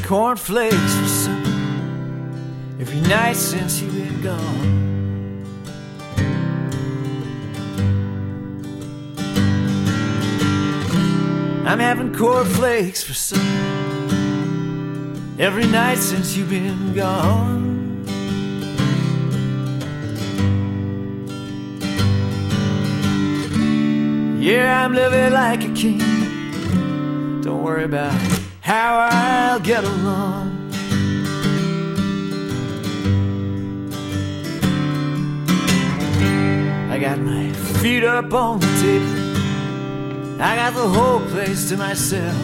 cornflakes for supper every night since you've been gone. I'm having cornflakes for supper every night since you've been gone. Yeah, I'm living like a king. Don't worry about how I'll get along. I got my feet up on the table. I got the whole place to myself.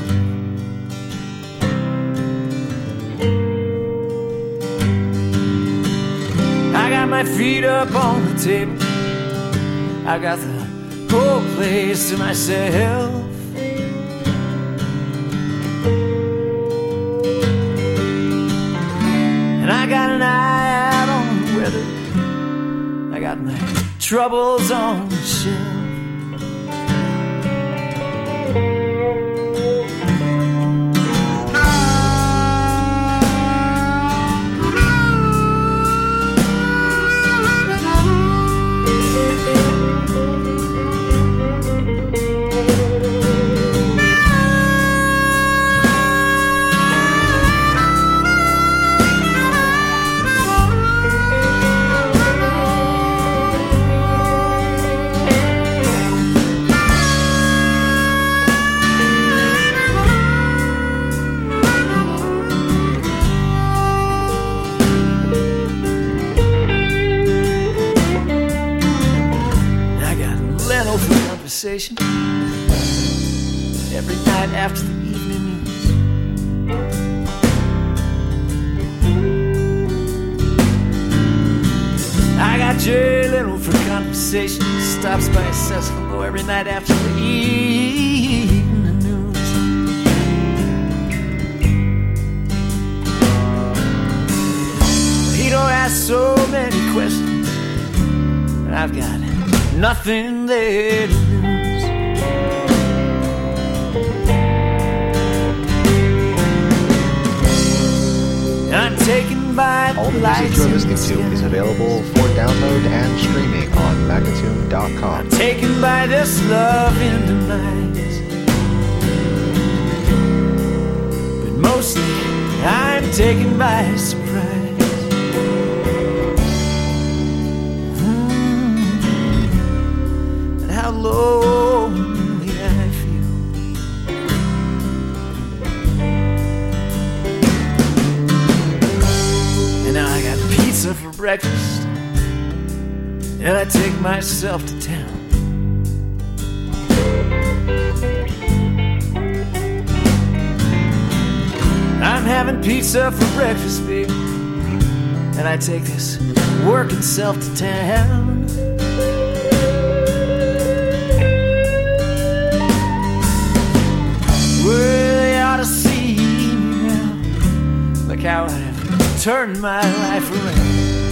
I got my feet up on the table. I got the whole place to myself. And I got an eye out on the weather. I got my troubles on the shelf. Every night after the evening news. I got Jay Leno for conversation. Stops by and says hello every night after the evening news. He don't ask so many questions, and I've got nothing there to lose. I'm taken by the all the lights. music you're listening to is available for download and streaming on Magnatune.com. I'm taken by this love in demise, but mostly I'm taken by surprise. And how lonely I feel. And now I got pizza for breakfast, and I take myself to town. I'm having pizza for breakfast, baby, and I take this working self to town. Well, they ought to see me now. Look how I have turned my life around.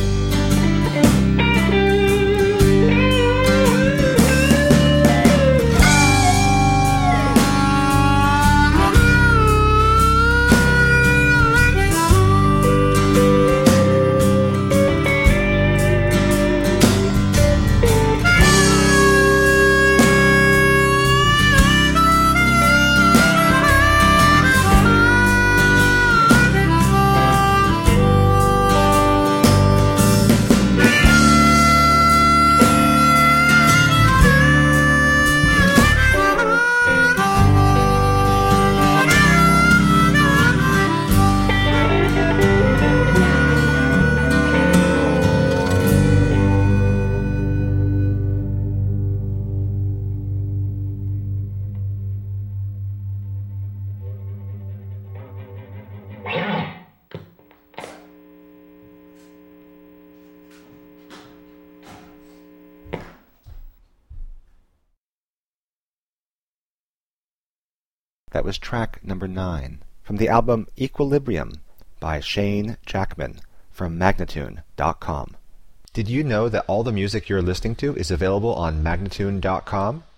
That was track number 9 from the album Equilibrium by Shane Jackman from Magnatune.com. Did you know that all the music you're listening to is available on Magnatune.com?